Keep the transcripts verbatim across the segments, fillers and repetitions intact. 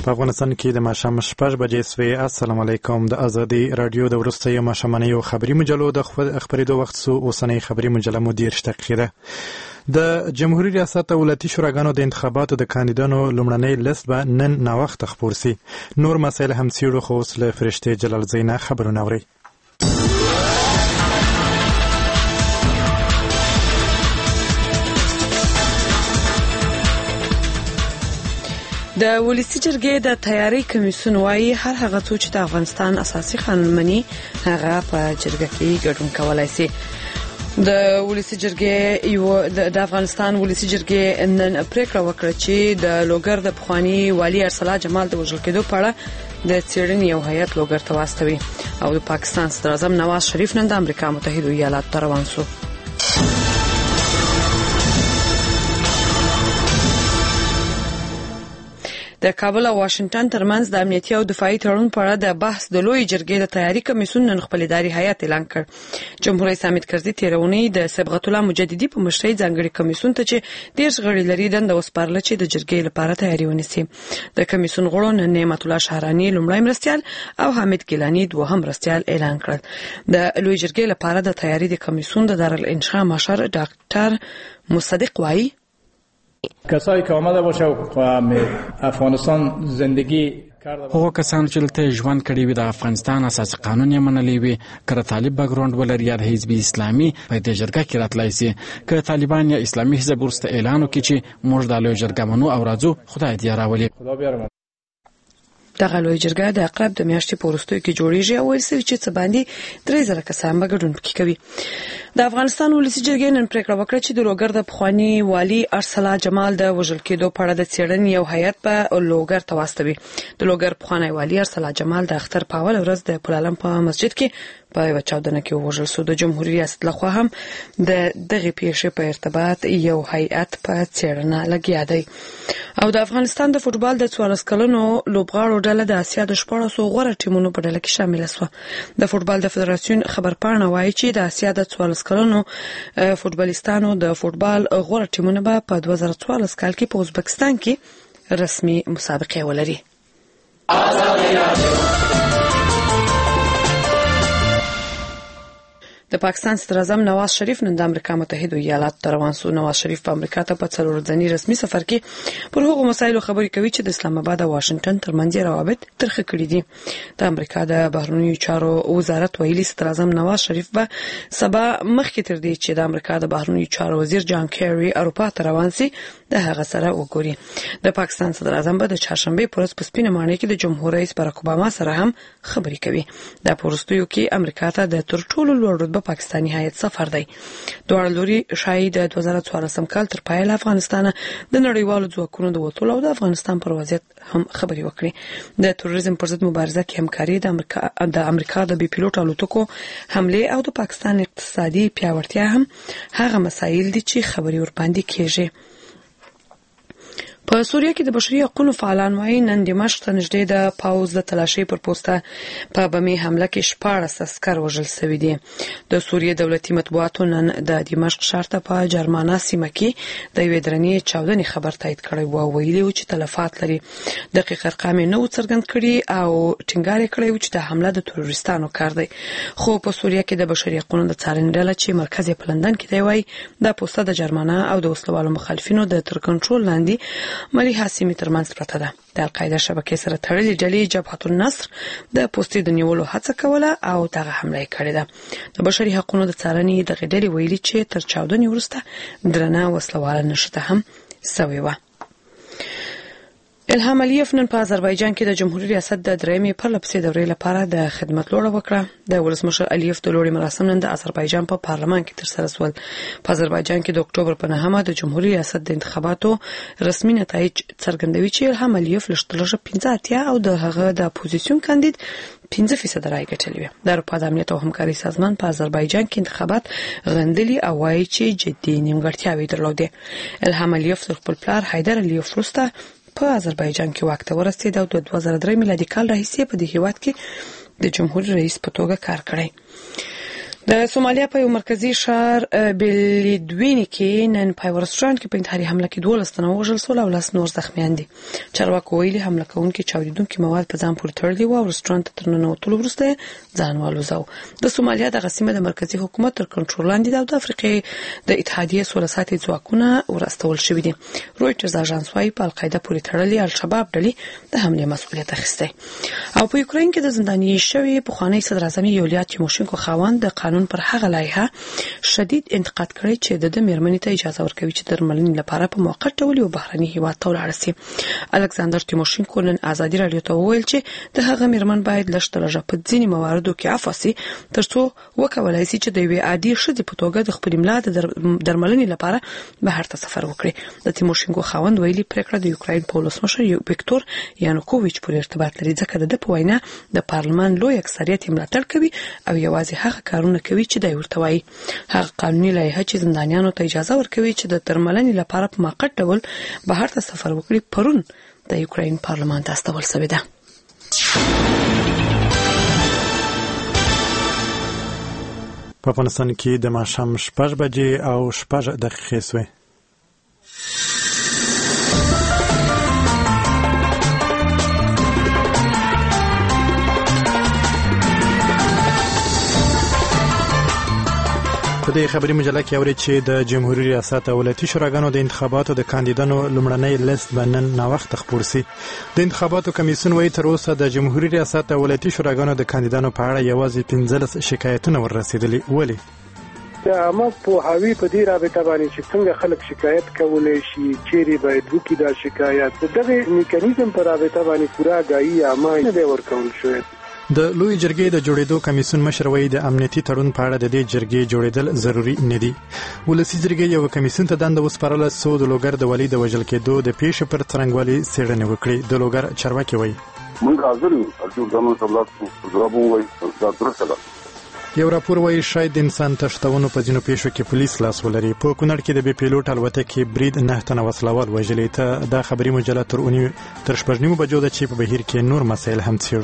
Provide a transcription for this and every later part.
په افغانستان کې د ماښام شپږ بجې سوې. السلام علیکم. د ازادي رادیو د وروستیو ماښامنیو خبري مجلو د خبرېدو وخت سو. اوسنۍ خبري مجله مو دېرش دقیقې ده. د جمهوریت ریاست او ولایتي شوراګانو د انتخاباتو د کاندیدانو لومړنی لیست به نن ناوخته خپور سي. نور مسایل هم څېړو، خو اوس له فرشتې جلال زینه خبرونه اورئ. د ولسی جرګې د تیاری کمیسیون وايي هر هغه څوک چې د افغانستان اساسي قانون مني هغه په جرګه کې ګډون کولای شي. د ولسی جرګې یو د افغانستان ولسی جرګې نن پریکړه وکړه چې د لوګر د پخوانی والی ارسلا جمال د وژل کېدو په اړه د څېړنې یو هیئت لوګر ته واستوي او د پاکستان صدر اعظم نواز شریف نن د امریکا متحده ایالاتو ته روان شو. د کابل او واشنگټن ترمنځ د امنیتي او دفاعي تړون په اړه د بحث د لوی جرګې د تیاری کمیسیون نن خپل اداري هیئت اعلان کړ. جمهور رئیس حامد کرزي تیرونی د صبغت الله مجددي په مشرۍ ځانګړي کمیسیون ته چې ډېر غړي لري دنده وسپارله چې د جرګې لپاره تیاری ونیسي. د کمیسیون غړو نن نعمت الله شهرانی لومړی مرستیال او حامد ګیلانی دوهم مرستیال اعلان کړل. د لوی جرګې لپاره د تیاری د کمیسیون د دارالانشا مشر ډاکټر مصدق وایي کسایی که آمده باشه و افغانستان زندگی هغه کسان چې دلته ژوند کړي وي د افغانستان اساسي قانون یې منلی وي، که طالب بیکګراوند ولري یا حزب اسلامي په دې جرګه کې راتلای شي. که طالبان یا اسلامي حزب ورسته اعلان وکړي چې موږ د لوی جرګه منو او راځو، خدای دې راولي. دغه لوی جرګه د عقرب د میاشتې په وروستیو کې جوړیږي او ویل شوي چې څه باندې درې زره کسان به ګډون پکې کوي. د افغانستان ولسی جرګې نن پریکړه وکړه چې د لوګر د پخوانی والي ارسلا جمال د وژل کېدو په اړه د څېړنې یو هیئت به لوګر ته واستوي. د لوګر پخوانی والي ارسلا جمال د اختر په اوله ورځ د پلالم په مسجد کې په یو چاودنه کې وژل شو. د جمهوریت ریاست لخوا هم د دغه پیښې په ارتباط یو هیئت په څېړنه لګیا دی. او د افغانستان د فوټبال د څوارلس کلنو لوبغاړو ډله د اسیا د شپاړسو غوره ټیمونو په ډله کې شامل شوه. د فوټبال د فدراسیون خبرپاڼه وایي چې د اسیا د څوارلس کلنو فوټبالیستانو د فوټبال غوره ټیمونه به په دوه زره څوارلس کال کې په ازبکستان کې رسمي مسابقې ولري. د پاکستان صدر اعظم نواز شریف نن د امریکا متحده ایالاتو ته روان شو. نواز شریف په امریکا ته په څلور ورځني رسمي سفر کې پر هغو مسایلو خبرې کوي چې د اسلام آباد او واشنگټن ترمنځ روابط ترخه کړي دي. د امریکا د بهرنیو چارو وزارت ویلي صدر اعظم نواز شریف به سبا مخکې تر دې چې د امریکا د بهرنیو چارو وزیر جان کیری اروپا ته روان شي د هغه سره وګوري. د پاکستان صدر اعظم به د چهارشنبه پر ورځ په سپینه ماڼۍ کې د جمهور رئیس باراک اوباما سره هم خبرې کوي. د پورستیو کې امریکا ته د تر ټولو لوړ رتبه پاکستاني هیئت سفر دی. دواړه لوري شاهي د دوه زره څوارلسم کال تر پایه له افغانستان د نړیوالو ځواکونو د وټولو او د افغانستان پر وضعیت هم خبرې وکړي. د تروریزم پر ضد مبارزه کې همکاري د امریکا د امریکا د بي پیلوټ الوتکو حمله او د پاکستان اقتصادي پیاوړتیا هم هغه مسایل دي چې خبرې ورباندې کېږي. په سوریه کې د بشري حقوقو فعالان وايي نن دمشق ته نږدې د پاوز د تلاشۍ پر پوسټه په بمي حمله کې شپاړس عسكر وژل شوي دي. د سوریه دولتي مطبوعاتو نن د دمشق ښار ته په جرمانه سیمه کې د یوې درنې چاودنې خبر تایید کړی و او ویلي و چې تلفات لري. دقیق ارقام یې نه و څرګند کړي او ټینګار یې کړی و چې د حمله د تروریستانو کار دی. خو په سوریه کې د بشري حقوقو د څارنې ډله چې مرکز یې په لندن کې دی وايي د پوسټه د جرمانه او د وسلوالو مخالفینو د تر کنټرول لاندې ملي حاسمي ترمنځ پرته ده. د القاعده شبکې سره تړلې ډلې جبهة النصر د پوسټې د نیولو هڅه کوله او دغه حمله کړې ده. د بشري حقوقو د څارنې د غډلې ویلي چې تر چاودنې وروسته درنه وسلواله نشته هم سوي و. الهام علیف نن په آذربایجان کې د جمهوریت ریاست د درېمې پرلپسې دورې لپاره د خدمت لوړه وکړه. د ولسمشر علیف د لوړې مراسم نن د آذربایجان په پارلمان کې ترسره شول. په آذربایجان کې د اکتوبر په نهمه د جمهوریت ریاست د انتخاباتو رسمي نتایج څرګندوي چې الهام علیف لږترلږه پنځه اتیا او د هغه د اپوزیسیون کاندید پنځه فیصد رای ګټلې وي. د اروپا د امنیت او همکارۍ سازمان په آذربایجان کې انتخابات غندلي او وايي چې جدي نیمګړتیاوې درلودې. الهام علیف د خپل پلار حیدر علیف وروسته په آذربایجان کې واک ته ورسېد او د دوه زره درې میلادي کال راهیسې په دې هیواد کې د جمهور رئیس په توګه کار کړی. د سومالیا په یو مرکزی ښار بلیدویني کې نن په ورستران کې په انتحاري حمله کې دولس تنه وژل شول او لس نور زخمیان دي. چارواکو ویلي حمله کوونکي چاودیدونکي مواد په ځان پورې تړلي وو او ورستران ته تر ننوتلو وروسته ځان والوزاو. د سومالیا د سیمه د مرکزی حکومت تر کنټرول لاندې ده او د افریقې د اتحادیې سوله ساتي ځواکونه ورستول شوي دي. رویټرز اژانس وايي په القاعده پورې تړلي الشباب ډلې د حمله مسؤلیت اخیسته. او په یوکرين کې د زنداني شوی پخوانی صدر اعظم یولیا تیموشینکو خاوند د قانون پر هغه لایحه شدید انتقاد کړی چې د مېرمنې ته اجازه ورکوي چې درملنې لپاره په موقت ډول یو بهرني هیواد ته ولاړ شي. الکساندر تیموشینکو نن ازادي رادیو ته وویل چې د هغه مېرمن باید لږ تر لږه په ځینې مواردو کې عفو شي ترڅو وکولای شي چې د یوې عادي ښځې په توګه د خپل ملا د درملنې لپاره بهر ته سفر وکړي. د تیموشینکو خاوند ویلي پریکړه د یوکرين په ولسمشر ویکتور یانوکوویچ پورې ارتباط لري ځکه د په د پارلمان لوی اکثریت ملاتړ کوي او یوازې هغه کارونه کوي چې د ورته وایي. هغه قانوني لایحه چې زندانیانو ته اجازه ورکوي چې د درملنې لپاره په موقت ډول بهر ته سفر وکړي پرون د یوکرين پارلمان ته استول شوې ده. په افغانستان کې د ماښام شپږ بجې او شپږ دقیقې شوې. په دې خبري مجله کې اوري چې د جمهوریت ریاست او ولایتي شوراګانو د انتخاباتو د کاندیدانو لومړنۍ لیست به نن ناوخته خپور شي. د انتخاباتو کمیسیون وايي تر اوسه د جمهوریت ریاست او ولایتي شوراګانو د کاندیدانو په اړه یوازې پنځلس شکایتونه ورسېدلي. ولې؟ د عامه پوهاوی په دې رابطه باندې چې څنګه خلک شکایت کولای شي چیرې باید وکړي دا شکایت دغه میکانیزم په رابطه باندې پوره غایي عامه نه دی ورکول شوی. د لوی جرګې د جوړېدو کمیسیون مشر وایي د امنیتي تړون په اړه د دې جرګې جوړېدل ضروري نه دي. ولسی جرګې یو کمیسیون ته دنده وسپارله څو د لوګر د والي د وژل کېدو د پیښې پر څرنګوالي څېړنې وکړي. د لوګر چارواکي وایي موږ حاضر یو چې زموږ تبلیغ ضربو وایي دا درسته ده. یو راپور وایي شاید انسان تښتونو په ځینو پیښو کې پولیس لاس ولري. په کونړ کې د بې پیلوټ الوتکې برید نه تنه وسلوال وژلي. ته دا خبري مجله تر اونۍ تر شپږ نیمو بجو ده چې په بهیر کې نور مسایل هم څېړو.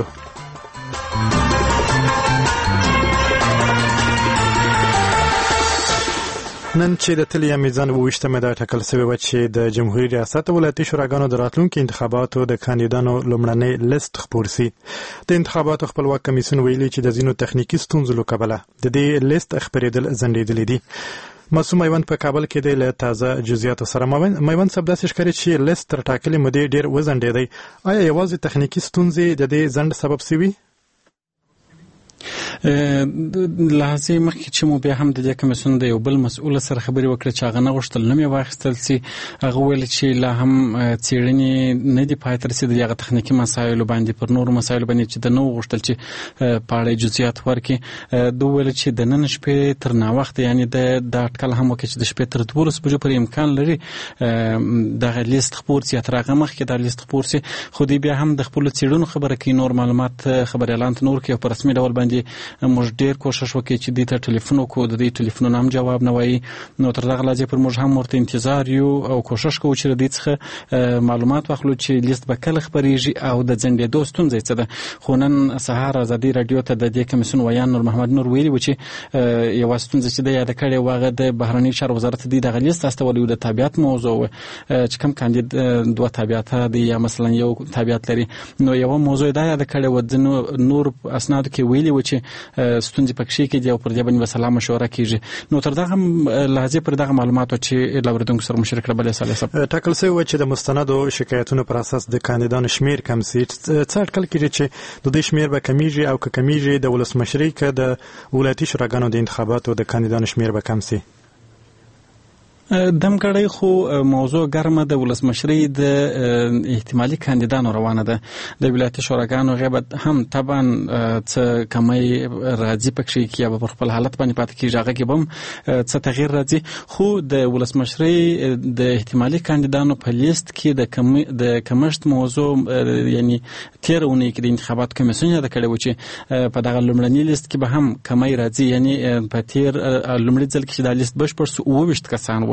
نن چې د تلیا میزان وویشتمه دا ټاکل شوی و چې د جمهوریت ریاست ولایتي شوراګانو د راتلونکي انتخاباتو د کاندیدانو لومړنۍ لیست خپور شي. د انتخاباتو خپلواک کمیسیون ویلي چې د ځینو تخنیکی ستونزو له کبله د دې لیست خپرېدل ځنډېدلي دي. معصوم میوند په کابل کې د له تازه جزئیات سره میوند صاحب داسې ښکاري چې لیست تر ټاکلې مودې ډېر وځنډېدی. آیا یوازې تخنیکی ستونزې د دې ځنډ سبب شوي؟ لحظه مخکې چې مو بیا هم د دې کمیسیون د یو بل مسؤل سره خبرې وکړه چې هغه نه غوښتل نوم یې واخیستل سي. هغه ویل چې لا هم څېړنې نه دي پای ته رسېدلې هغه تخنیکي مسایلو باندې پر نورو مسایلو باندې چې د نو غوښتل چې په اړه جزئیات ورکړي. دوی ویل چې د نن شپې تر ناوخته یعنی د د اټکل هم وکړي چې د شپې تر دولس بجو پورې امکان لري دغه لیست خپور سي. تر هغه مخکې دا لیست خپور سي. خو دوی بیا هم د خپلو څېړنو خبره کوي نور معلومات خبري اعلان ته نور کوي او په رسمي ډول باندې موږ ډېر کوشش وکړو چې دې ته ټلیفون وکړو د دې ټلیفونونو هم جواب نه وایي. نو تر دغه لحظې پر موږ هم ورته انتظار یو او کوشش کوو چې د دې څخه معلومات واخلو چې لیست به کله خپرېږي او د ځنډېدو ستونزه څه ده. خو نن سهار ازادي رادیو ته د دې کمیسیون ویان نور محمد نور ویلي و چې یو ستونزه چې د یاد کړي واغه د بهرنی چارو وزارت د دغه لیست استولو د تابعیت موضوع چې کوم کاندید دوه تابعیت دي یا مثلا یو تابعیت لري. نو یو موضوع دا یاد کړي و د نور اسناد کې ویلي و چې ستونزې پکې کې دی او پر دې باندې وسلام مشوره کیږي. نو تر دغه لحظې پر دغه معلوماتو چې لوردونکو سره مشرک بلې سالي صاحب ټاکل شوی و چې د مستندو شکایتونو پر اساس د کاندیدانو شمیر کم شي. څه اټکل کیږي چې د دې شمیر به کمیږي او که کمیږي د ولسمشرۍ کې د ولایتي شوراګانو د انتخاباتو د کاندیدانو شمیر به کم شي؟ دمګړی خو موضوع ګرمه د ولسمشرۍ د احتمالي کاندیدانو روانه ده. د ولایتي شوراګانو غیبت هم طبعا څه کمی راځي پکې کې یا په خپل حالت باندې پاتې کیږي هغه کې هم څه تغییر راځي. خو د ولسمشرۍ د احتمالي کاندیدانو په لیست کې د کم د کمشت موضوع یعنی تیرونه کې د انتخابات کمیسیون یاد کړی و چې په دغه لومړني لیست کې به هم کمی راځي. یعنی په تیر لومړي ځل کې د لیست بشپړ او وشت کسان و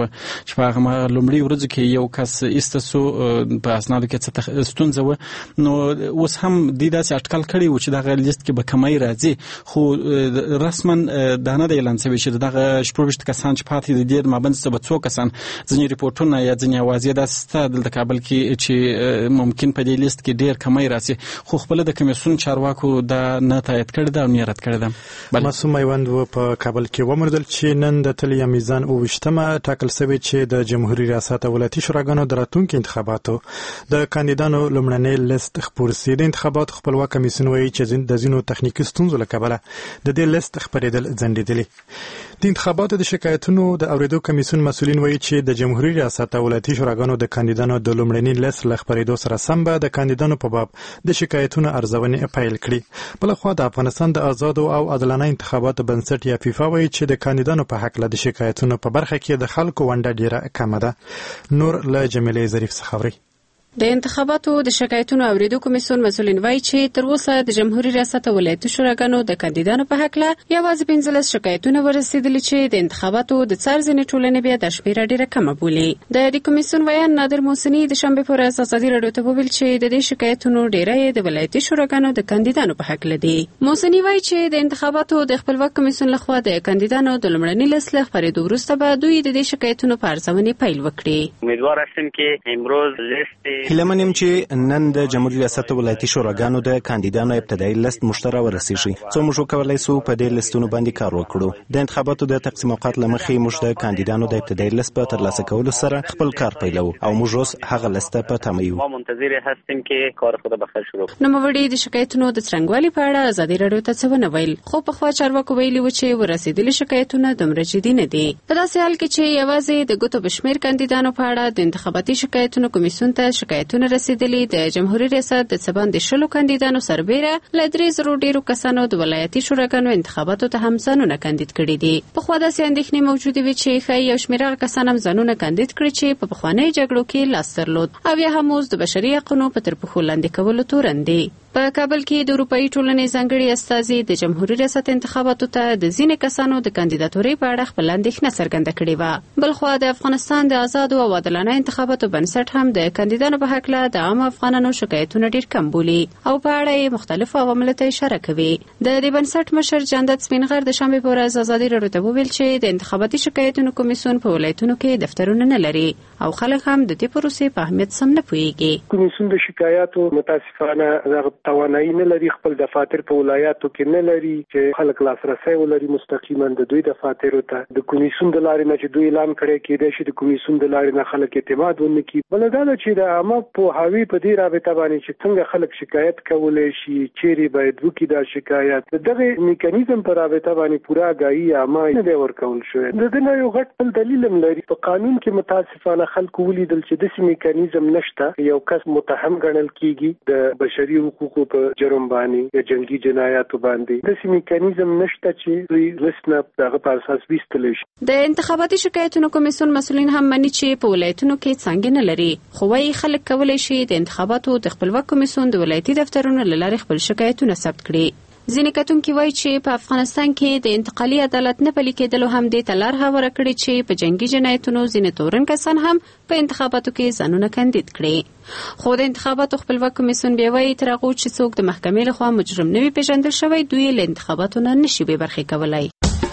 و چې په هغه لومړي ورځو کې یو کس ایستسو په اسنادو کې څه ستونزه و نو اوس هم د داسې اټکل کړي و چې دغه لیست کې به کمی راځي خو رسما دا نه دی اعلان شوی چې دغه شپږ کسان چې پاتې دي د مابین څه به څو کسان ځینې ریپورتونه یا ځینې اوازې داسې دلته کابل کې چې ممکن په دې لیست کې ډیر کمی راځي خو خپل د کمیسیون چارواکو دا نه تایید کړی دا نه رد کړی دا معصوم میوند و په کابل کې ومردل چې نن د تلیا میزان او وشتمه ټاکل شوی چې د جمهوریت ریاست ولایتي شوراګانو د راتلونکو انتخاباتو د کاندیدانو لومړنۍ لیست خپور سي د انتخاباتو خپلواک کمیسیون وایي چې د ځینو تخنیکي ستونزو له کبله د دې لیست خپرېدل ځنډېدلي د انتخاباتو د شکایتونو د اوریدو کمیسیون مسؤلین وایي چې د جمهوریت ریاست ولایتي شوراګانو د کاندیدانو د لومړنۍ لیست له خپرېدو سره سم به د کاندیدانو په باب د شکایتونو ارزونې پیل کړي بلخوا د افغانستان د آزادو او عادلانه انتخاباتو بنسټ یا فیفا وایي چې د کاندیدانو په حق له د شکایتونو په برخه کې د خلکو ونډه ډیره کمه ده نور له جمیلې ظریف څخه اوري د انتخاباتو د شکایتونو اوریدو کمیسیون مسؤلین وایي چې تر اوسه د جمهوریت ریاست ولایتي شوراګانو د کاندیدانو په حق له یوازې پنځلس شکایتونه ورسېدلي چې د انتخاباتو د څار ځینې ټولنې بیا د شمیره ډیره کمه بولي د دې کمیسیون ویان نادر محسني د شنبې پر اساس ازادي راډیو ته وویل چې د دې شکایتونو ډیره د ولایتي شوراګانو د کاندیدانو په حق لدی محسني وایي چې د انتخاباتو د خپلواک کمیسیون لخوا د کاندیدانو د لومړنۍ لیست له خپرېدو وروسته به دوی د دې شکایتونو په ارزونې پیل وکړي امیدوار هستیم که امروز لیست هیلمنیم چې نن د جمهوریت ریاست ولایتي شوراګانو د کاندیدانو ابتدایي لیست مشترک ورسیږي څو موږ کولای شو په دې لیستونو باندې کار وکړو د انتخاباتو د تقسیم اوقات لمخې موږ د کاندیدانو د ابتدایي لیست په ترلاسه کولو سره خپل کار پیلو او موږ اوس هغه لیست په تمه یو ما منتظر هستیم که کار خود به خیر شروع نو موږ د شکایتونو د څرنګوالي په اړه ازادي راډیو ته څه ونه ویل خو په خوا چارواکو ویلي و چې ورسېدلي شکایتونه دومره جدي نه دي په داسې حال کې چې یوازې د ګوتو بشمیر کاندیدانو په اړه د انتخاباتي شکایتونو کمیسیون ته شکایتونه رسیدلي د جمهوریت ریاست د څباندې شلو کاندیدانو سربېره له درې زرو ډیرو کسانو د ولایتي شوراګانو انتخاباتو ته هم ځانونه کاندید کړي دي په خوا داسې اندېښنې موجودې وي چې ښایي یو شمېر هغه کسان هم ځانونه کاندید کړي چې په پخوانیو جګړو کې لاس درلود او یا هم اوس د بشري حقونو په تر پښو لاندې کولو تورن دي په کابل کې د اروپאי ټولنې ځانګړي استازي د جمهوریت ریاست انتخاباتو ته د ځینې کسانو د کاندیداتورۍ په اړه خپل اندېښنه څرګنده کړې وه بلخوا د افغانستان د آزادو او عادلانه انتخاباتو بنسټ هم د کاندیدانو په حق له د عام افغانانو شکایتونه ډیر کم بولي او په اړه یې مختلفو عواملو ته اشاره کوي د دې بنسټ مشر جاندت سپینغر د شنبې په ورځ ازادي راډیو ته وویل چې د انتخاباتي شکایتونو کمیسیون په ولایتونو کې دفترونه نه لري او خلک هم د دې پروسې په اهمیت سم نه پوهیږي کمیسیون د شکایاتو متاسفانه هغه توانایي نه لري خپل دفاتر په ولایاتو کې نه لري چې خلک لاسرسي ولري مستقیما د دوی دفاتر ته د کمیسیون د لارې نه چې دوی اعلان کړي کېدای شي د کمیسیون د لارې نه خلک اعتماد ونه کړي بل دا چې د عامه په حاوی په دې رابطه باندې چې څنګه خلک شکایت کولای شي چیرې باید وکړي دا شکایت دغه میکانیزم په رابطه باندې پورا غایي عامه نه دی ورکول شوی د دې نه یو غټ بل دلیل هم لري په قانون کې متاسفانه خلکو ولیدل چې داسې میکانیزم نشته یو کس متهم ګڼل کیږي د بشري حقوقو په جرم باندې یا جنگي جنایاتو باندې داسې میکانیزم نشته چې دوی رسنه دغه په اساس وستل شي د انتخاباتي شکایتونو کمیسیون مسؤلین هم مني چې په ولایتونو کې څنګه نه لري خو وايي خلک کولای شي د انتخاباتو د خپلواک کمیسیون د ولایتي دفترونو له لارې خپل شکایتونه ثبت کړي ځینې کتونکي وایي چې په افغانستان کې د انتقالي عدالت نه پلي کېدلو هم دې ته لار هواره کړې چې په جنگي جنایتونو ځینې تورن کسان هم په انتخاباتو کې ځانونه کاندید کړي خو د انتخاباتو خپلواک کمیسیون بیا وایي تر هغو چې څوک د محکمې لخوا مجرم نه وي پیژندل شوی دوی له انتخاباتو نه نشي بې برخې کولی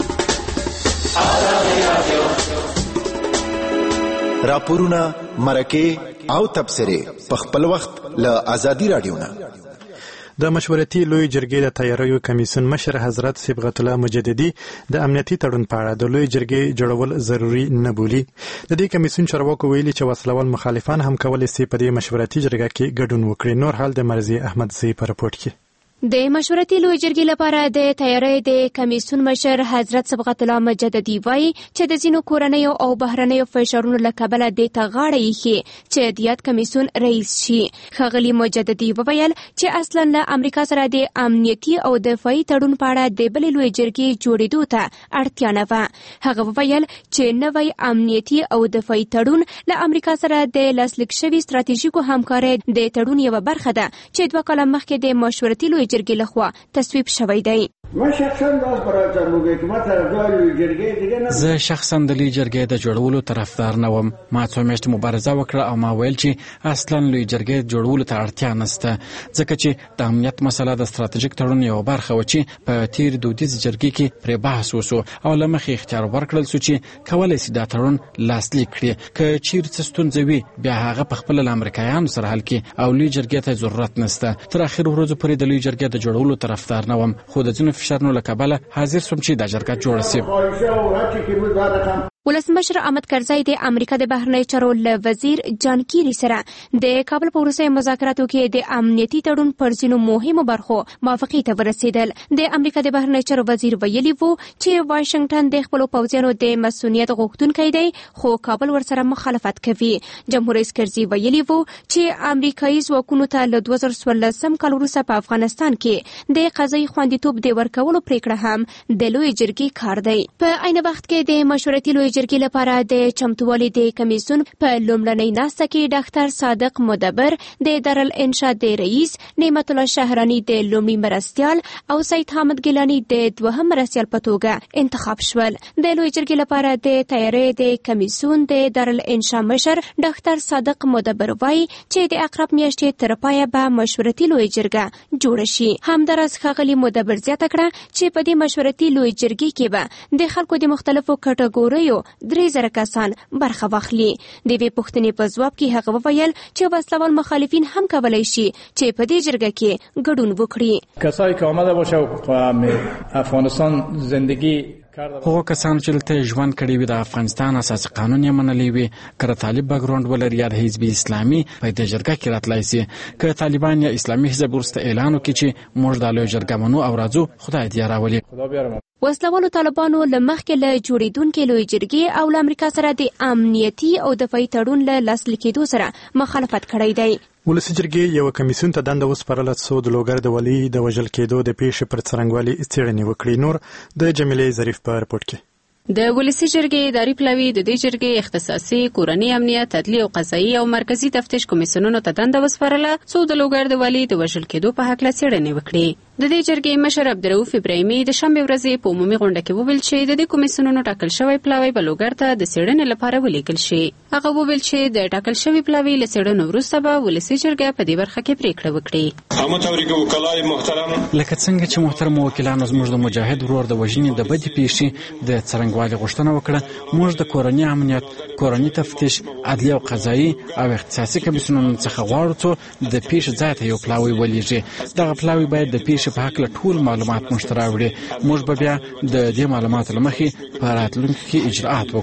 راپورونه مرکې او تبصرې په خپل وخت له ازادي راډیو نه د مشورتي لوی جرګې د تیاریو کمیسیون مشر حضرت صبغت الله مجددي د امنیتي تړون په اړه د لوی جرګې جوړول ضروري نه بولي د دې کمیسیون چارواکو ویلي چې وسلوال مخالفان هم کولای شي په دې مشورتي جرګه کې ګډون وکړي نور حال د مرزي احمد زی په رپورت کې د مشورتي لوی جرګې لپاره د تیاری د کمیسیون مشر حضرت صبغت الله مجددي وایي چې د ځینو کورنیو او بهرنیو فشارونو له کبله دې ته غاړه ایښي چې د یاد کمیسیون رئیس شي ښاغلي مجددي وویل چې اصلا له امریکا سره د امنیتي او دفاعي تړون په اړه د بلې لوی جرګې جوړېدو ته اړتیا نه وه هغه وویل چې نوی امنیتي او دفاعي تړون له امریکا سره د لاسلیک شوي ستراتیژیکو همکارۍ د تړون یوه برخه ده چې دوه کاله مخکې د مشورتي لوی جرګې لخوا تصویب شوی دی ما شخصا داس برای جمهوری حکومت طرفدار لوی جرګې دیگه نه زه شخصا د لوی جرګې د جوړولو طرفدار نه وم. ما څو میاشتې مبارزه وکړه او ما ویل چې اصلا لوی جرګې جوړولو ته اړتیا نشته، ځکه چې د امنیت مسله د ستراتیژیک تړون یو برخه و چې په تیر دودیز جرګې کې پرې بحث وسو او له مخې اختیار ورکړل سو چې کولای شي دا تړون لاسلیک کړي. که چیرې څه ستونزه وي بیا هغه په خپل له امریکایانو سره حل کړي او لوی جرګې ته ضرورت نشته. تر اخر ورځو پورې د لوی جرګې د جوړولو طرفدار نه وم، خو د ځینو فشارونو له کبله حاضر سوم چې دا جرګه جوړه شي. ولسمشر احمد کرزی د امریکا د بهرنی چارو له وزیر جان کیری سره د کابل په وروستي مذاکراتو کې د امنیتي تړون پر ځینو مهمو برخو موافقې ته ورسېدل. د امریکا د بهرنی چارو وزیر ویلي وو چې واشنگټن د خپل پوځیانو د مسؤلیت غوښتونکی دی، خو کابل ورسره مخالفت کوي. جمهور رئیس کرزی ویلي وو چې امریکایي ځواکونو ته له دوه زره څوارلسم کال وروسته په افغانستان کې د قضایي خوندیتوب د ورکولو پریکړه هم د لوی جرګې کار دی. په عین وخت کې د مشورتي لوی جرګې لپاره د چمتووالي د کمیسیون په لومړنۍ ناسته کې ډاکټر صادق مدبر د دارالانشا د رئیس، نعمت الله شهرانی د لومړي مرستیال او سید حامد ګیلانی د دوهم مرستیال په توګه انتخاب شول. د لوی جرګې لپاره د تیاری د کمیسیون د دارالانشا مشر ډاکټر صادق مدبر وایي چې د اقرب میاشتې تر پایه به مشورتي لوی جرګه جوړه شي. همداراز ښاغلي مدبر زیاته کړه چې په دې مشورتي لوی جرګې کې به د خلکو د مختلفو کټګوریو درې زره کسان برخه واخلي. د دې پوښتنې په ځواب کې هغه وویل چې وسلوال مخالفین هم کولای شي چې په دې جرګه کې ګډون وکړي. کسایی که آمده باشه و افغانستان زندگی هغه کسان چې دلته ژوند کړي وي د افغانستان اساسي قانون یې منلی وي، که طالب بیکګراوند ولري یا د حزب اسلامي په دې جرګه کې راتلای شي. که طالبان یا اسلامي حزب ورسته اعلان وکړي چې موږ د لوی جرګه منو او راځو، خدای دې راولي. وسلوالو طالبانو له مخکې له جوړېدونکې لوی جرګې او له امریکا سره د امنیتي او دفاعي تړون له لاسلیک کېدو سره مخالفت کړی دی. ولسي جرګې یو کمیسیون ته دنده وسپارله څو د لوګر د ولي د وژل کېدو د پیښې پر څرنګوالي څېړنې وکړي. نور د جمیلې ظریف په رپورټ کې. د ولسي جرګې اداري پلاوي د دې جرګې اختصاصي کورنۍ امنیت، عدلي او قضایي او مرکزی تفتیش کمیسیونونو ته دنده وسپارله څو د لوګر د ولي د وژل کېدو په هکله څېړنې وکړي. د دې جرګې مشر عبدالرؤف ابراهیمي د شنبې ورځې په عمومي غونډه کې وویل چې د دې کمیسیونونو ټاکل شوی پلاوی به لوګر ته د څېړنې لپاره ولیږل شي. هغه وویل چې د ټاکل شوی پلاوی له څېړنو وروسته به ولسي جرګه په دې برخه کې پریکړه وکړي. لکه څنګه چې محترم وکیلانو زموږ د مجاهد ورور د وژنې د بدې پیښې د څرنګوالي غوښتنه وکړه، موږ د کورنۍ امنیت، کورنۍ تفتیش، عدلي او قضایي او اختصاصي کمیسیونونو څخه غواړو څو د پیښې ځای ته یو پلاوی ولیږي. دغه پلاوی باید د پیښې په هکله ټول معلومات موږ ته راوړي. موږ به بیا د دې معلوماتو له مخې په راتلونکي کې اجراءات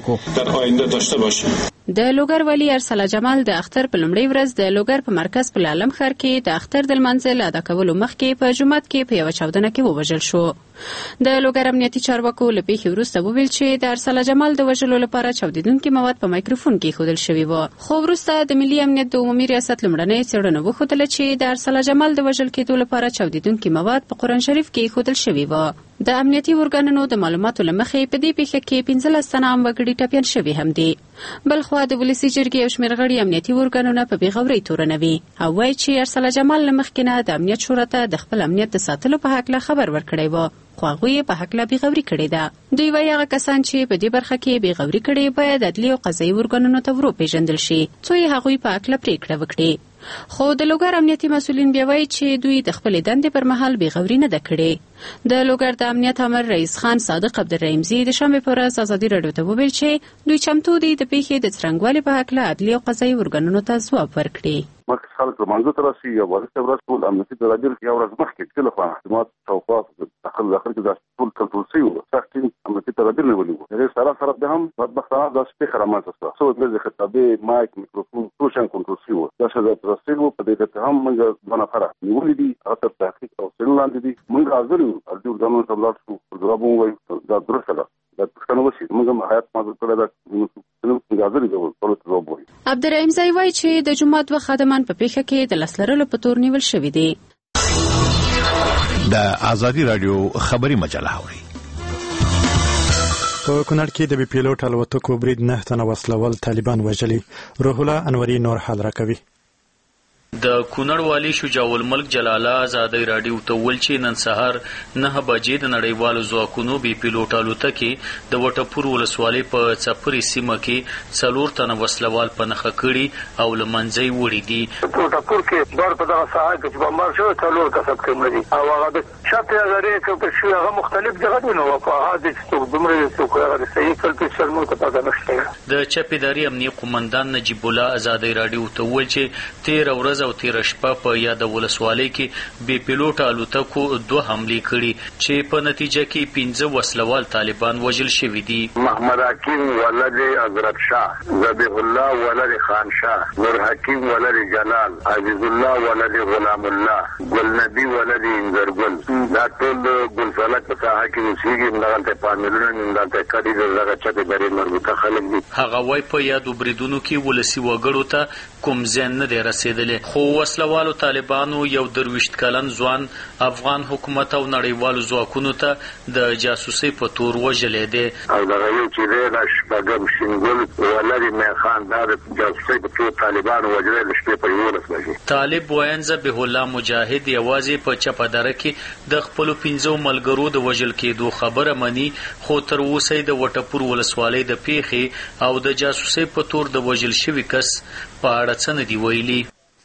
وکړو. د لوګر ولي ارسلا جمال د اختر په لومړۍ ورځ د لوګر په مرکز په لالم ښار کې د اختر د لمانځه له ادا کولو مخکې په جومات کې په یوه چاودنه کې ووژل شو. د لوګر امنیتي چارواکو له پیښې وروسته وویل چې د ارسلا جمال د وژلو لپاره چاودېدونکي مواد په مایکروفون کې ایښودل شوي وو، خو وروسته د ملي امنیت د عمومي ریاست لومړنۍ څېړنه وښودله چې د ارسلا جمال د وژل کېدو لپاره چاودېدونکي مواد په قرآن شریف کې ایښودل شوي وو. د امنیتي ارګانونو د معلوماتو له مخې په دې پیښه کې پنځلس تنه عام وګړي ټپیان شوي هم دي. بلخوا د ولسي جرګې یو شمېر غړي امنیتي ارګانونه په بېغورۍ تورنوي او وایي چې ارسلا جمال له مخکې نه د امنیت شورا ته د خپل امنیت د ساتلو په هکله خبر ورکړی و، خو هغوی یې په هکله بېغوري کړې ده. دوی وایي هغه کسان چې په دې برخه کې بېغوري کړې باید عدلي او قضایي ارګانونو ته وروپېژندل شي څو یې هغوی په هکله پرېکړه وکړي. خو د لوګر امنیتي مسؤلین بیا وایي چې دوی د خپلې دندې پر مهال بېغوري نه ده کړې. د لوګر د امنیت امر رئیس خان صادق عبدالرحیمزي د شنبې په ورځ ازادي راډیو ته وویل چې دوی چمتو دي د پیښې د څرنګوالي په هکله عدلي او قضایي ارګانونو ته ځواب ورکړي. مخکې خلک لمانځه ته راسي یا وروسته ورځ ټول امنیتي تدابیر یو ورځ مخکې چې له خوا خدمات شاوخوا داخل داخل کې دا ټول کنټرول شوي وو، سخت امنیتي تدابیر نیولي وو. هغې سره سره بیا هم بدبختانه داسې پېښه رامنځته شوه څو د خطابې مایک میکروفون ټول شیان کنټرول شوي وو. دا ښځه رسېږي وو په دې کې هم موږ دوه نفره نیولي دي، هغه تر تحقیق او څېړنې لاندې دي. موږ حاضر یو ارجو ارګانونو ته ولاړ شو، ځواب ووایو دا درسته ده، دا پوښتنه وشي، موږ هم حیات معذور کړی ده، موږ حاضر یو ټولو ته ځواب ووایو. عبدالرحیمزی وایي چې د جومات دوه خادمان په پیښه کې د لاس لرلو په تور نیول شوي دي. د ازادي راډیو خبري مجله اوري. په کونړ کې د بي پیلوټ الوتکو برید نه تنه وسلوال طالبان وژلي. روح الله انوري نور حال راکوي. د کونړ والی شجاع الملک جلاله ازادي رادیو ته ول چې نن سهار نه بجې د نړیوالو ځواکونو بي پیلوټ الوتکې د وټپور ولسوالۍ په څپري سیمه کې څلور تنه وسلوال په نښه کړي او له منځه وړي دي. وټپور کې بار په دغه ساحه کې چې بمبار شو څلور کسب کړي دي او هغه د شاته غړي کې شو هغه مختلف ځای دی نو په هغه د دومره څوک هغه صحیح کلپي شرمو ته پاتې نشته. د چاپیداري امنیه قومندان نجیب الله ازادي رادیو ته ول چې تیر ورځ او تیر شپه په یاد ولسوالۍ کې بي پیلوټ الوتکو دوه حملې کړي چې په نتیجه کې پنځه وسلوال طالبان وژل شوي دي. محمد حکیم ولد حضرت شاه، ذبیح الله ولد خان شاه، نور حکیم ولد جلال، عزیز الله ولد غلام الله، ګل نبی ولد انزرګل. دا ټول ګل فلک په ساحه کې اوسېږي. دغلته پاملرنه دلته کړي دغه چته بری مربوطه خلک دي. هغه وای په یادو بریدونو کې ولسی وګړو ته کوم ځان نه دی رسیدلی، خو وسلوالو طالبانو یو درویشت کلن ځوان افغان حکومت او نړیوالو ځواکونو ته د جاسوسۍ په تور وژلی دی. او دغه یو چې دی د شپږم شینګل ولد میخان دا د جاسوسۍ په تور طالبانو وژلی د شپې په یولس بجې. طالب واین ذبیح الله مجاهد یوازې په چپه دره کې د خپلو پنځو ملګرو د وژل کېدو خبره مني، خو تر اوسه یې د وټپور ولسوالۍ د پیښې او د جاسوسۍ په تور د وژل شوي کس په اړه څه نه دي ویلي.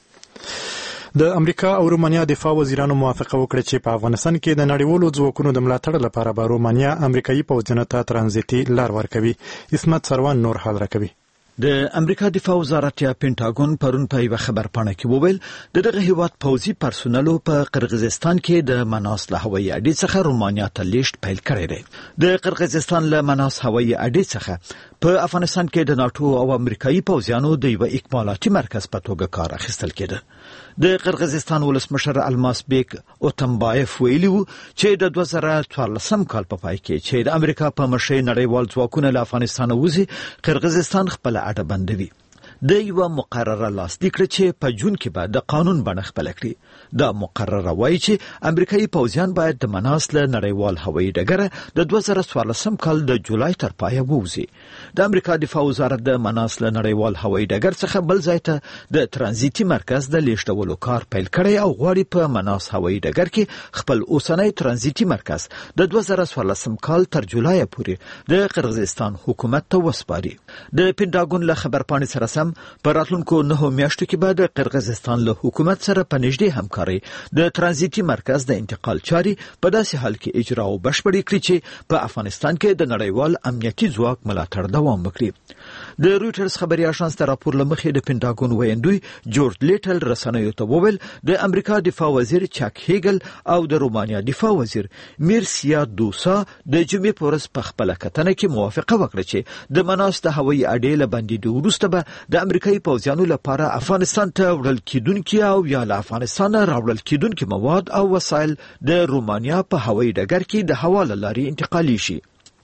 د امریکا او رومانیا دفاع وزیرانو موافقه وکړه چې په افغانستان کې د نړیوالو ځواکونو د ملاتړ لپاره به رومانیا امریکایي پوځونو ته ترانزیتي لار ورکوي. اسمت سروان نور حال راکوي. د امریکا دفاع وزارت یا پینټاګون پرون په یو خبرپاڼه کې وویل د دغه هیواد پوځي پرسونلو په قرغیزستان کې د مناس له هوایي اډې څخه رومانیا ته لیږد پیل کړی دی. د قرغیزستان له مناس هوایي اډې څخه په افغانستان کې د ناتو او امریکایي پوځیانو د یو اکمالاتي مرکز په توګه کار اخیستل کېده. د قرغیزستان ولسمشر الماس بیگ اوتمبایف ویلي وو چې د دوه زره څوارلسم کال په پای کې چې د امریکا په مشرۍ نړیوال ځواکونه له افغانستان وځي، قرغیزستان خپل اډه بندوي. د یو مقرره لاسلیک کړ چې په جون کې به د قانون بڼه خپل کړي. دا مقرره وایي چې امریکایي پوځیان باید د مناس له نړیوال هوایي ډګره د دوه زره څوارلسم کال د جولای تر پایه ووځي. د امریکا دفاع وزارت د مناس له نړیوال هوایي ډګر څخه بل ځای ته د ترانزیتي مرکز د لیږدولو کار پیل کړی او غواړي په مناس هوایي ډګر کې خپل اوسنی ترانزیتي مرکز د دوه زره څوارلسم کال تر جولای پورې د قرغیزستان حکومت ته وسپاري. د پینټاګون له خبرپاڼې سره سم په راتلونکو نهو میاشتو کې به د قرغیزستان له حکومت سره په نږدې همکاري د ترانزیتي مرکز د انتقال چاري په داسې حال کې اجرا او بشپړې کړي چې په افغانستان کې د نړیوال امنیتي ځواک ملاتړ دوام وکړي. د رويټرز خبري اژانس ته راپور لمخې د پینټاګون ویندوی جورج لیټل رسنیو ته وویل د امریکا دفاع وزیر چاک هیګل او د رومانیا دفاع وزیر میرسیا دوسا د جمعې په ورځ په خپله کتنه کې موافقه وکړه چې د مناس د هوایي اډې له بندېدو وروسته به د امریکایي پوځیانو لپاره افغانستان ته وړل کېدونکي او یا له افغانستان راوړل کېدونکي مواد او وسایل د رومانیا په هوایي ډګر کې د هوا له لارې انتقالي شي.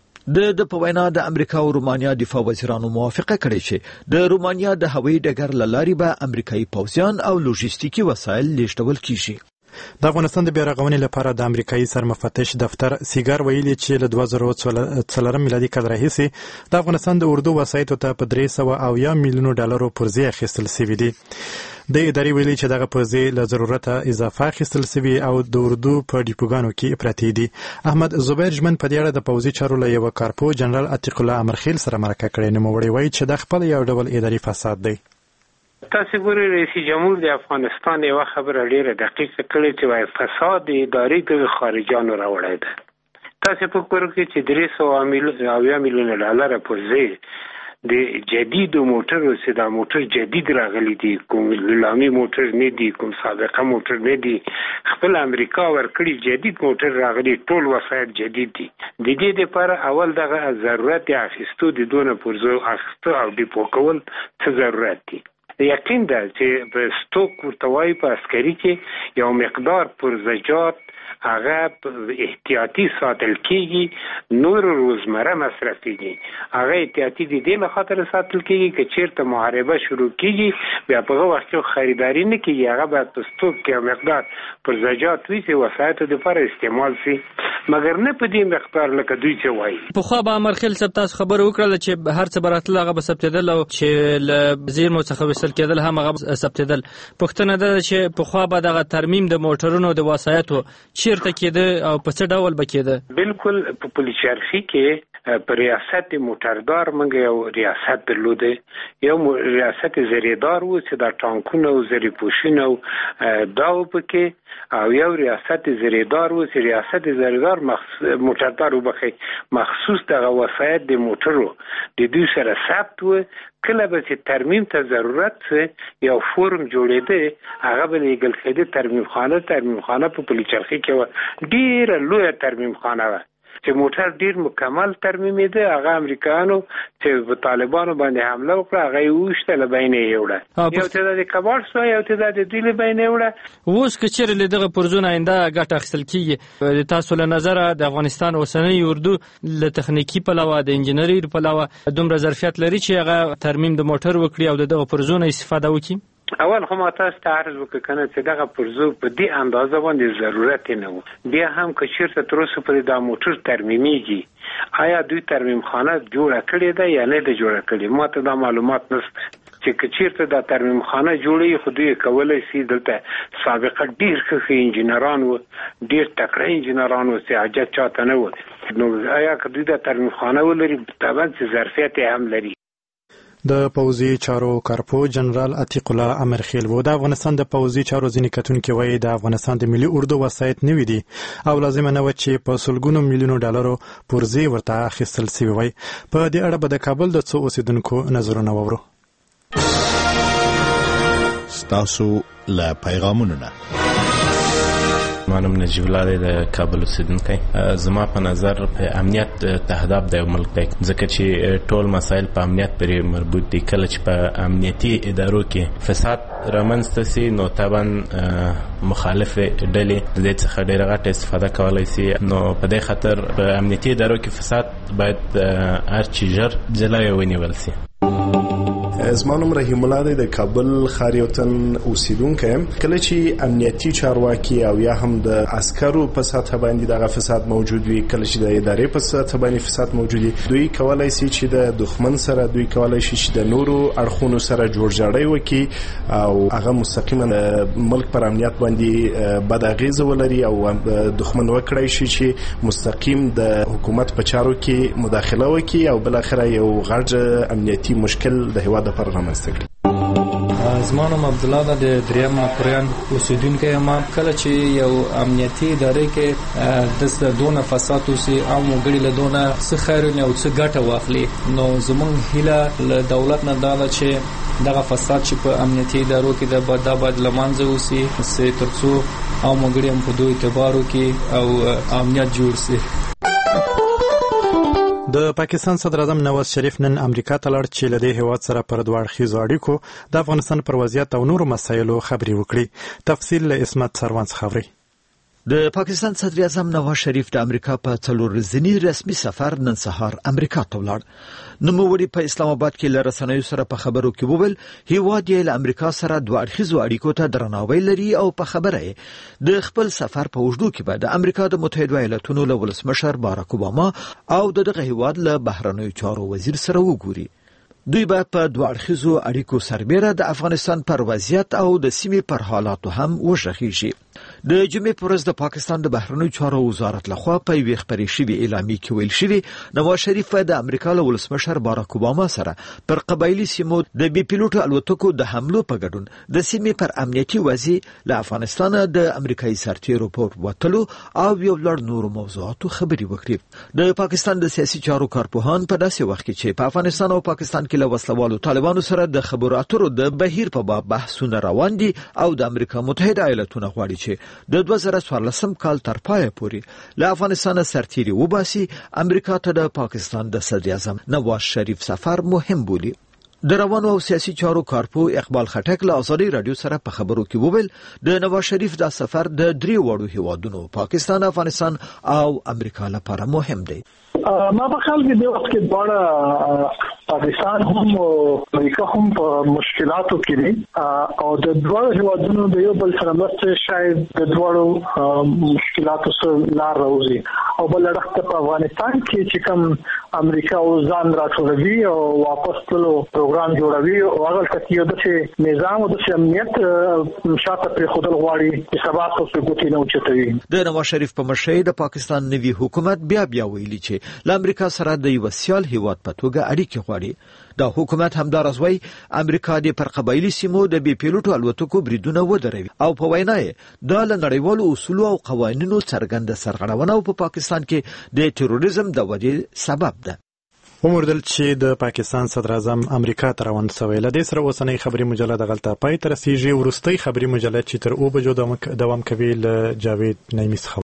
د د په وینا د امریکا او رومانیا دفاع وزیرانو موافقه کړې چې د رومانیا د هوایي ډګر له لارې به امریکایي پوځیان او لوژیستیکي وسایل لیږدول کیږي. د افغانستان د بیارغونې لپاره د امریکایي سرمفتش دفتر سیګار ویلي چې له دوه زره څلورم میلادي کال راهیسې د افغانستان د اردو وسایطو ته په درې سوه اویا میلیونو ډالرو پرزې اخیستل سوي دي. د ادارې ویلي چې دغه پرزې له ضرورته اضافه اخیستل سوي او د اردو په ډیپوګانو کې پرتې دي. احمد زبیر ژمن په دې اړه د پوځي چارو له یوه کارپو جنرال عتیق الله امرخیل سره مرکه کړې. نوموړی وایي چې دا خپل یو ډول اداري فساد دی. تاسو ګورئ رئیس جمهور د افغانستان یو خبره ډیره دقیقه کړې چې وايي فساد اداري د خارجانو راوړی دی. تاسو په کور کې چې درې سوه اویا میلیونه ډالر پرزې د جدید موټرو چې دا موټر جدید راغلي دي، کوم لامي موټر نه دي، کوم سابقه موټر نه دي، خپل امریکا ورکړي جدید موټر راغلي، ټول وسایل جدید دي. د دې لپاره اول دغه ضرورت اخیستو د دونه پرزو اخیستو او ډیپو کول څه ضرورت دي. یقین ده چې په سټوک ورته وایي په عسکري کې یو مقدار پرزجات هغه احتیاطي ساتل کېږي، نور روزمره مصرف کېږي. هغه احتیاطي د دې له خاطر ساتل کېږي که چېرته محاربه شروع کېږي بیا په هغه وخت کې خریداري نه کېږي، هغه باید په سټوک کې یو مقدار پرزجات وي چې وسایطو دپاره استعمال شي. مګر نه په دې مقدار لکه دوی چې وایي. په خو به امرخیل صاحب تاسو خبر وکړه چې هر څه براتله هغه به ثبتېدل او چې له زیرمو څخه وصل کېدل هم هغه ثبتېدل. پوښتنه ده چې په خو به دغه ترمیم د موټرونو د وسایطو چیرته کېده او په څه ډول به کېده؟ بالکل په پولیچارخي کې په ریاست موټردار موږ یو ریاست درلوده، یو ریاست زریدار و چې دا ټانکونه او زری پوشونه او دا پکې، او یو ریاست زریدار و چې ریاست زریدار موټردار وبخي مخصوص دغه وسایط د موټرو د دوی سره ثبت و. کله به چې ترمیم ته ضرورت یو فورم جوړېده هغه به لیږل کېده ترمیم خانه. ترمیم خانه په پولیچرخي کې و، ډېره لویه ترمیم خانه وه چې موټر ډیر مکمل ترمیمېده. هغه امریکایانو چې په طالبانو باندې حمله وکړه هغه یې وویشته، له بینه یې وړه، یو تعداد یې کباړ شو، یو تعداد یې دوی له بینه یې وړه. اوس که چېرې له دغه پرزونه آینده ګټه اخیستل کېږي، د تاسو له نظره د افغانستان اوسنی اردو له تخنیکي پلوه د انجینري پلوه دومره ظرفیت لري چې هغه ترمیم د موټر وکړي او د دغه پرزونه استفاده وکړي؟ اول خو ما تاسو ته عرض وکړ کنه چې دغه پرزو په دې اندازه باندې ضرورت نه و. بیا هم که چیرته تر اوسه پورې دا موټر ترمیمیږي، آیا دوی ترمیم خانه جوړه کړې ده یا نه ده جوړه کړې؟ ما ته دا معلومات نشته چې که چیرته دا ترمیم خانه جوړوي خو دوی کولی شي. دلته سابقه ډېر ښه انجینران و، ډېر تکړه انجینران و چې حاجت چاته نه و. نو آیا که دوی دا ترمیم خانه ولري طبعا چې ظرفیت هم لري. د پوځي چارو کارپو جنرال عتیق الله امرخیل و د افغانستان د پوځي چارو ځینې کتونکي وایي د افغانستان د ملي اردو وسایط نوي دي او لازمه نه و چې په سلګونو میلیونو ډالرو پرزې ورته اخیستل سوي وای. په دې اړه به د کابل د څو اوسیدونکو نظرونه واورو. ستاسو له پیغامونو نه مانم نجیب الله دی د کابل اوسیدونکی. زما په نظر په امنیت تهداب د یو ملک دی، ځکه چې ټول مسایل په امنیت پورې مربوط دي. کله چې په امنیتي ادارو کې فساد رامنځته سي نو طبعا مخالف ډلې د دې څخه ډېره غټه استفاده کولی سي. نو په دې خاطر په امنیتي ادارو کې فساد باید هر چی ژر جلوی ونیول سي. زما نوم رحیم الله دی د کابل ښار یو تن اوسیدونکی یم. کله چې امنیتي چارواکي او یا هم د عسکرو په سطح باندې دغه فساد موجود وي، کله چې د ادارې په سطح باندې فساد موجود وي، دوی کولای شي چې د دښمن سره دوی کولای شي چې د نورو اړخونو سره جوړجاړی وکړي او هغه مستقیما ملک پر امنیت باندې بد اغیزه ولري او دښمن وکړای شي چې مستقیم د حکومت په چارو کې مداخله وکړي او بل اخر یو غټ امنیتي مشکل د هیواد پر رامنځته کړي. زما نوم عبدالله ده د دریم ماکوریان اوسیدونکی یم. کله چې یو امنیتي ادارې کې د دونه فساد وسي او وګړي له دونه څه خیر نه او څه ګټه واخلي، نو زمونږ هیله له دولت نه دا ده چې دغه فساد چې په امنیتي ادارو کې د بد بد لمانځه وسي چې ترڅو او وګړي هم په دوی اعتبار وکړي او امنیت جوړ سي. د پاکستان صدر اعظم نواز شریف نن امریکا ته لاړ چې له دې هیواد سره پر دوه اړخیزو اړیکو د افغانستان پر وضعیت او نورو مسایلو خبرې وکړي. تفصیل له اسمت سروان څخه اورئ. د پاکستان صدر اعظم نواز شریف د امریکا په څلور ورځني رسمي سفر نن سهار امریکا ته ولاړ. نوموړي په اسلام آباد کې له رسنیو سره په خبرو کې وویل هیواد یې له امریکا سره دوه اړخیزو اړیکو ته درناوی لري او په خبره یې د خپل سفر په اوږدو کې به د امریکا د متحده ایالاتونو له ولسمشر باراک اوباما او دغه هیواد له بهرنیو چارو وزیر سره وګوري. دوی به په دوه اړخیزو اړیکو سربېره د افغانستان پر وضعیت او د سیمې پر حالاتو هم وژغېږي. د جمعې په ورځ د پاکستان د بهرنیو چارو وزارت لخوا په یوې خپرې شوې اعلامیې کې ویل شوي نواز شریف د امریکا له ولسمشر باراک اوباما سره پر قبایلي سیمو د بي پیلوټو الوتکو د حملو په ګډون د سیمې پر امنیتي وضعیت له افغانستان د امریکایي سرتیرو په وتلو او یو لړ نورو موضوعاتو خبرې وکړي. د پاکستان د سیاسي چارو کارپوهان په داسې وخت کې چې په افغانستان او پاکستان کې له وسلوالو طالبانو سره د خبرو اترو د بهیر په باب بحثونه روان دي او د امریکا متحده ایالاتونو غواړي چې د دوه زره څوارلسم کال تر پایه پورې له افغانستان سرتیري وباسي. امریکا ته د پاکستان د صدر اعظم نواز شریف سفر مهم بولي. د روانو او سیاسي چارو کارپو اقبال خټک له ازادي رادیو سره په خبرو کې وویل د نواز شریف دا سفر د درې وړو هیوادونو پاکستان، افغانستان او امریکا لپاره مهم دی. ما په خیال کې د وخت کې دواړه پاکستان هم او امریکا هم په مشکلاتو کې دي او د دوه هیوادونو د یو بل سره مرسته شاید د دوه مشکلاتو سره لار راوځي او بل اړخ په افغانستان کې چې کوم امریکا او ځان راټولوي او واپس تلو پروګرام جوړوي او هغه کتیو د نظام او د امنیت شاته پر خودل غواړي چې سبا تاسو ګوتې نه اوچتوي. د نواز شریف په مشرۍ د پاکستان نوي حکومت بیا بیا ویلي چې له امریکا سره د یو سیال هیواد په توګه اړیکې غواړي. دا حکومت همدارس وای امریکا د پر قبایلی سیمو د بي پیلوټو الوتکو بریدونه ودروي او په وینا یې د نړیوالو اصولو او قوانینو څرګنده سرغړونه او په پاکستان کې د تروریزم د ودې سبب ده. وموردل چې د پاکستان صدر اعظم امریکا ته روان شوی. له دې سره اوسنۍ خبري مجله دغلته پای ته رسیږي. ورستۍ خبري مجله چې تر او بجو دوام کوي له جاوید نعیمي څخه